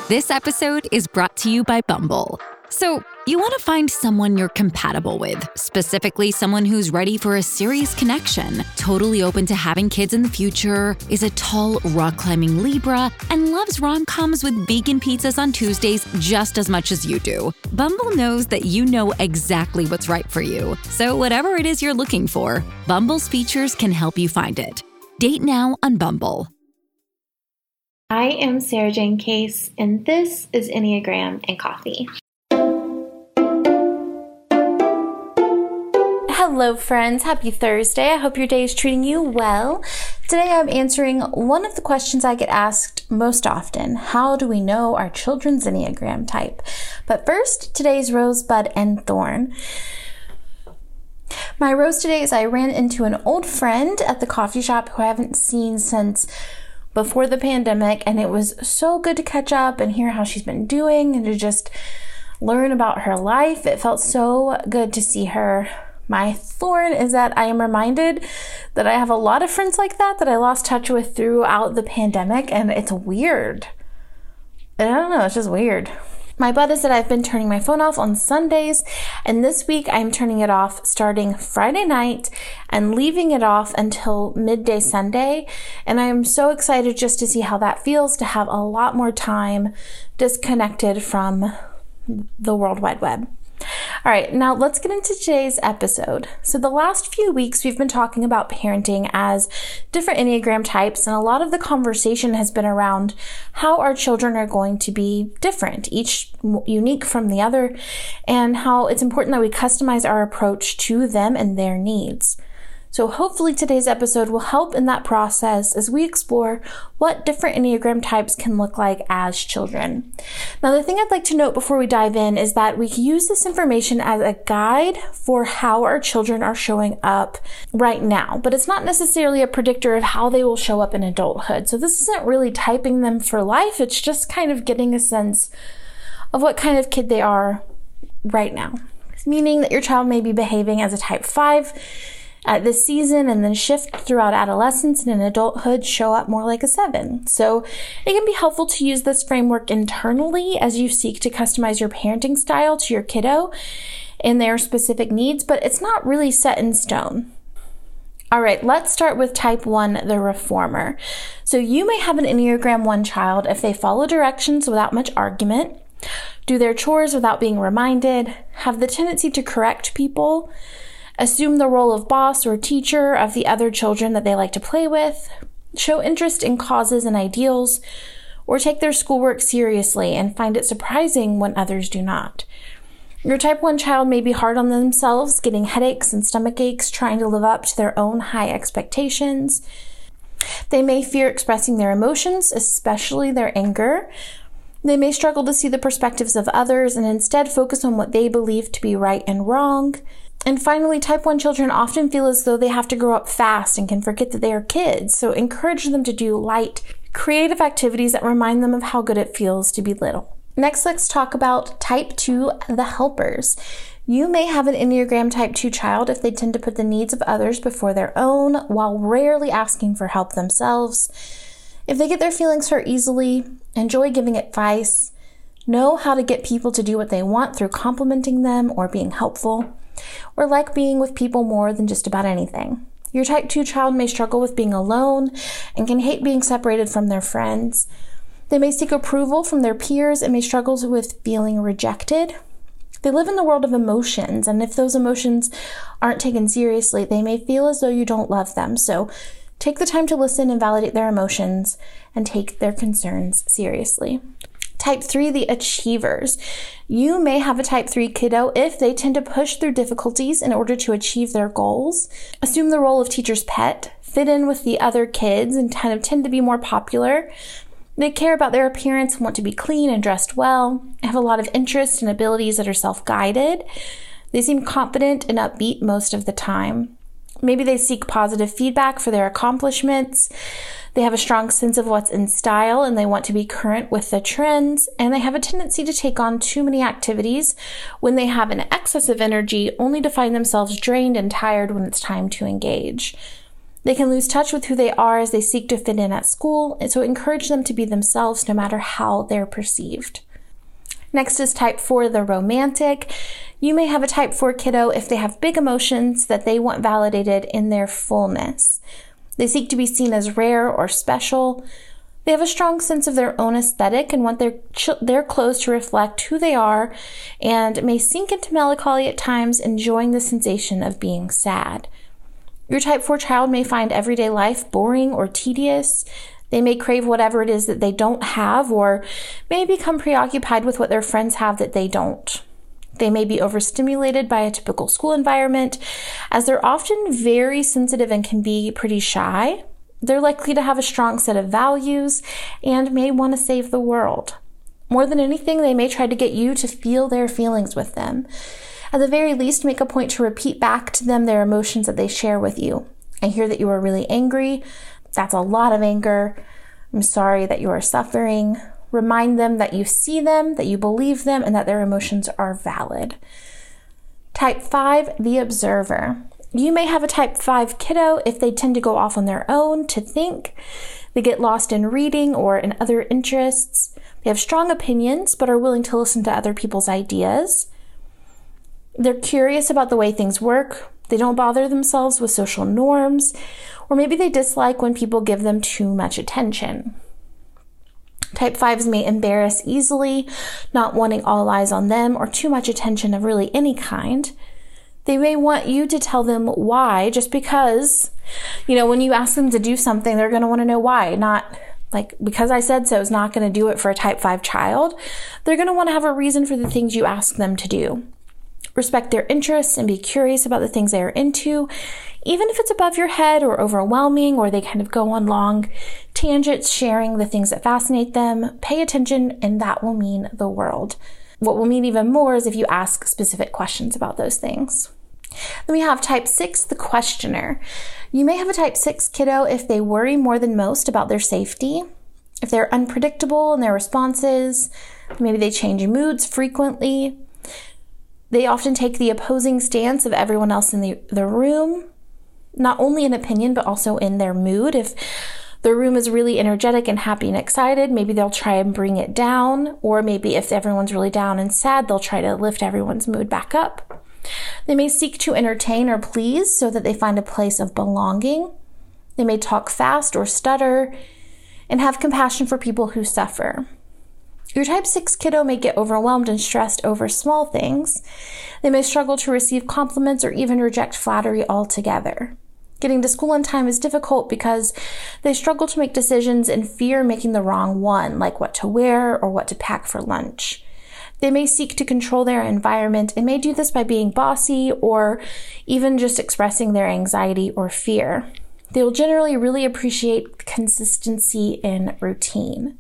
This episode is brought to you by Bumble. So, you want to find someone you're compatible with, specifically someone who's ready for a serious connection, totally open to having kids in the future, is a tall, rock-climbing Libra, and loves rom-coms with vegan pizzas on Tuesdays just as much as you do. Bumble knows that you know exactly what's right for you. So whatever it is you're looking for, Bumble's features can help you find it. Date now on Bumble. I am Sarah Jane Case, and this is Enneagram and Coffee. Hello friends, happy Thursday. I hope your day is treating you well. Today I'm answering one of the questions I get asked most often. How do we know our children's Enneagram type? But first, today's Rosebud and Thorn. My rose today is I ran into an old friend at the coffee shop who I haven't seen since before the pandemic, and it was so good to catch up and hear how she's been doing and to just learn about her life. It felt so good to see her. My thorn is that I am reminded that I have a lot of friends like that I lost touch with throughout the pandemic, and it's weird. I don't know, it's just weird. My bud is that I've been turning my phone off on Sundays, and this week I'm turning it off starting Friday night and leaving it off until midday Sunday, and I am so excited just to see how that feels to have a lot more time disconnected from the World Wide Web. All right, now let's get into today's episode. So the last few weeks we've been talking about parenting as different Enneagram types, and a lot of the conversation has been around how our children are going to be different, each unique from the other, and how it's important that we customize our approach to them and their needs. So hopefully today's episode will help in that process as we explore what different Enneagram types can look like as children. Now, the thing I'd like to note before we dive in is that we can use this information as a guide for how our children are showing up right now, but it's not necessarily a predictor of how they will show up in adulthood. So this isn't really typing them for life. It's just kind of getting a sense of what kind of kid they are right now, meaning that your child may be behaving as a type 5 at this season and then shift throughout adolescence and in adulthood show up more like a 7. So it can be helpful to use this framework internally as you seek to customize your parenting style to your kiddo and their specific needs, but it's not really set in stone. All right, let's start with type 1, the reformer. So you may have an Enneagram 1 child if they follow directions without much argument, do their chores without being reminded, have the tendency to correct people, assume the role of boss or teacher of the other children that they like to play with, show interest in causes and ideals, or take their schoolwork seriously and find it surprising when others do not. Your type 1 child may be hard on themselves, getting headaches and stomach aches, trying to live up to their own high expectations. They may fear expressing their emotions, especially their anger. They may struggle to see the perspectives of others and instead focus on what they believe to be right and wrong. And finally, type 1 children often feel as though they have to grow up fast and can forget that they are kids. So encourage them to do light, creative activities that remind them of how good it feels to be little. Next, let's talk about type 2, the helpers. You may have an Enneagram type 2 child if they tend to put the needs of others before their own while rarely asking for help themselves. If they get their feelings hurt easily, enjoy giving advice, know how to get people to do what they want through complimenting them or being helpful, or like being with people more than just about anything. Your type 2 child may struggle with being alone and can hate being separated from their friends. They may seek approval from their peers and may struggle with feeling rejected. They live in the world of emotions, and if those emotions aren't taken seriously, they may feel as though you don't love them. So take the time to listen and validate their emotions and take their concerns seriously. Type 3, the achievers. You may have a type 3 kiddo if they tend to push through difficulties in order to achieve their goals, assume the role of teacher's pet, fit in with the other kids, and kind of tend to be more popular. They care about their appearance and want to be clean and dressed well, have a lot of interest and abilities that are self-guided. They seem confident and upbeat most of the time. Maybe they seek positive feedback for their accomplishments. They have a strong sense of what's in style and they want to be current with the trends. And they have a tendency to take on too many activities when they have an excess of energy, only to find themselves drained and tired when it's time to engage. They can lose touch with who they are as they seek to fit in at school, and so encourage them to be themselves no matter how they're perceived. Next is type 4, the romantic. You may have a type 4 kiddo if they have big emotions that they want validated in their fullness. They seek to be seen as rare or special. They have a strong sense of their own aesthetic and want their clothes to reflect who they are, and may sink into melancholy at times, enjoying the sensation of being sad. Your type 4 child may find everyday life boring or tedious. They may crave whatever it is that they don't have, or may become preoccupied with what their friends have that they don't. They may be overstimulated by a typical school environment, as they're often very sensitive and can be pretty shy. They're likely to have a strong set of values and may want to save the world. More than anything, they may try to get you to feel their feelings with them. At the very least, make a point to repeat back to them their emotions that they share with you. I hear that you are really angry. That's a lot of anger. I'm sorry that you are suffering. Remind them that you see them, that you believe them, and that their emotions are valid. Type 5, the observer. You may have a type 5 kiddo if they tend to go off on their own to think. They get lost in reading or in other interests. They have strong opinions but are willing to listen to other people's ideas. They're curious about the way things work. They don't bother themselves with social norms, or maybe they dislike when people give them too much attention. Type 5s may embarrass easily, not wanting all eyes on them or too much attention of really any kind. They may want you to tell them why, just because, when you ask them to do something, they're going to want to know why. Not like, because I said so is not going to do it for a type 5 child. They're going to want to have a reason for the things you ask them to do. Respect their interests and be curious about the things they are into, even if it's above your head or overwhelming, or they kind of go on long tangents sharing the things that fascinate them. Pay attention, and that will mean the world. What will mean even more is if you ask specific questions about those things. Then we have type 6, the questioner. You may have a type 6 kiddo if they worry more than most about their safety, if they're unpredictable in their responses, maybe they change moods frequently. They often take the opposing stance of everyone else in the room, not only in opinion, but also in their mood. If the room is really energetic and happy and excited, maybe they'll try and bring it down, or maybe if everyone's really down and sad, they'll try to lift everyone's mood back up. They may seek to entertain or please so that they find a place of belonging. They may talk fast or stutter and have compassion for people who suffer. Your type 6 kiddo may get overwhelmed and stressed over small things. They may struggle to receive compliments or even reject flattery altogether. Getting to school on time is difficult because they struggle to make decisions and fear making the wrong one, like what to wear or what to pack for lunch. They may seek to control their environment and may do this by being bossy or even just expressing their anxiety or fear. They will generally really appreciate consistency in routine.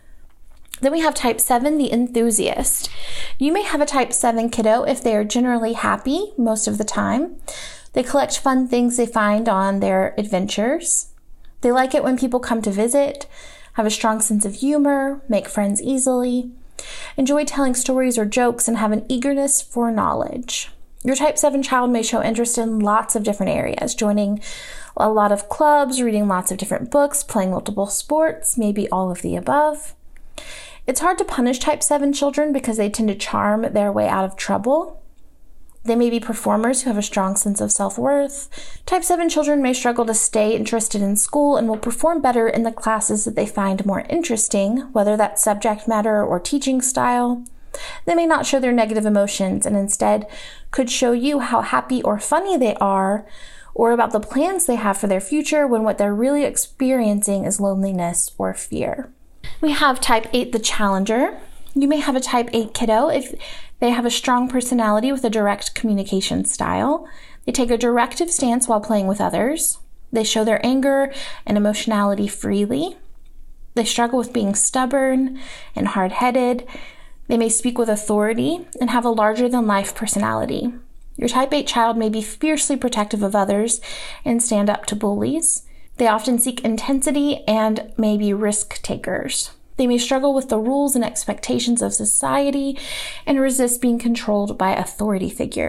Then we have type 7, the enthusiast. You may have a type 7 kiddo if they are generally happy most of the time. They collect fun things they find on their adventures. They like it when people come to visit, have a strong sense of humor, make friends easily, enjoy telling stories or jokes, and have an eagerness for knowledge. Your type 7 child may show interest in lots of different areas, joining a lot of clubs, reading lots of different books, playing multiple sports, maybe all of the above. It's hard to punish type 7 children because they tend to charm their way out of trouble. They may be performers who have a strong sense of self-worth. Type 7 children may struggle to stay interested in school and will perform better in the classes that they find more interesting, whether that's subject matter or teaching style. They may not show their negative emotions and instead could show you how happy or funny they are, or about the plans they have for their future when what they're really experiencing is loneliness or fear. We have type 8, the challenger. You may have a type 8 kiddo if they have a strong personality with a direct communication style. They take a directive stance while playing with others. They show their anger and emotionality freely. They struggle with being stubborn and hard-headed. They may speak with authority and have a larger-than-life personality. Your type 8 child may be fiercely protective of others and stand up to bullies. They often seek intensity and may be risk takers. They may struggle with the rules and expectations of society and resist being controlled by authority figures.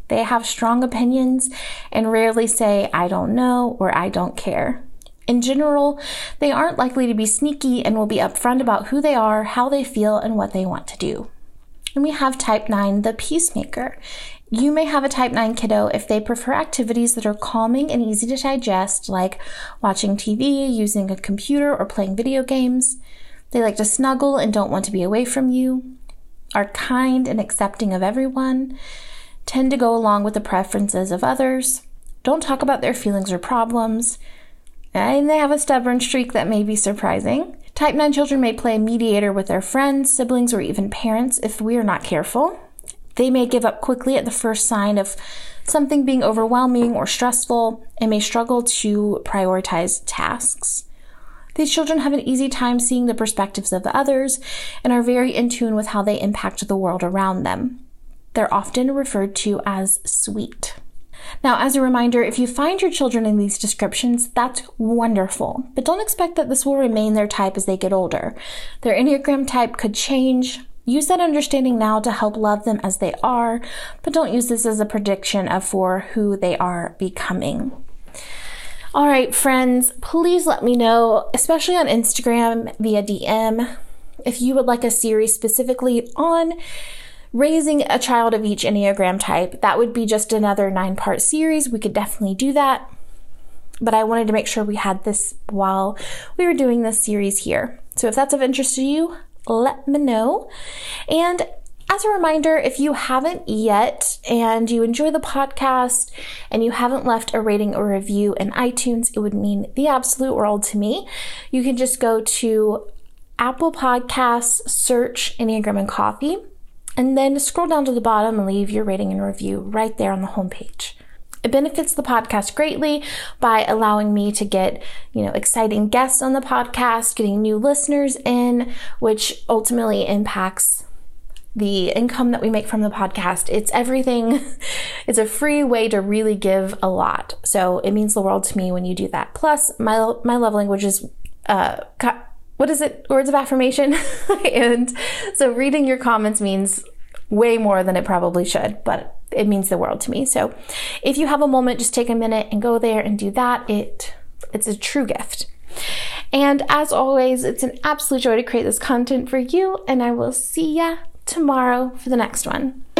They have strong opinions and rarely say, I don't know or I don't care. In general, they aren't likely to be sneaky and will be upfront about who they are, how they feel, and what they want to do. And we have type 9, the peacemaker. You may have a type 9 kiddo if they prefer activities that are calming and easy to digest, like watching TV, using a computer, or playing video games. They like to snuggle and don't want to be away from you, are kind and accepting of everyone, tend to go along with the preferences of others, don't talk about their feelings or problems, and they have a stubborn streak that may be surprising. Type 9 children may play mediator with their friends, siblings, or even parents if we are not careful. They may give up quickly at the first sign of something being overwhelming or stressful and may struggle to prioritize tasks. These children have an easy time seeing the perspectives of the others and are very in tune with how they impact the world around them. They're often referred to as sweet. Now, as a reminder, if you find your children in these descriptions, that's wonderful, but don't expect that this will remain their type as they get older. Their Enneagram type could change. Use that understanding now to help love them as they are, but don't use this as a prediction for who they are becoming. All right, friends, please let me know, especially on Instagram via DM, if you would like a series specifically on raising a child of each Enneagram type. That would be just another 9-part series. We could definitely do that. But I wanted to make sure we had this while we were doing this series here. So if that's of interest to you, let me know. And as a reminder, if you haven't yet and you enjoy the podcast and you haven't left a rating or review in iTunes, it would mean the absolute world to me. You can just go to Apple Podcasts, search Enneagram and Coffee, and then scroll down to the bottom and leave your rating and review right there on the homepage. It benefits the podcast greatly by allowing me to get, exciting guests on the podcast, getting new listeners in, which ultimately impacts the income that we make from the podcast. It's everything. It's a free way to really give a lot. So it means the world to me when you do that. Plus, my love language is, words of affirmation. And so reading your comments means way more than it probably should, but it means the world to me. So if you have a moment, just take a minute and go there and do that. It's a true gift. And as always, it's an absolute joy to create this content for you, and I will see ya tomorrow for the next one.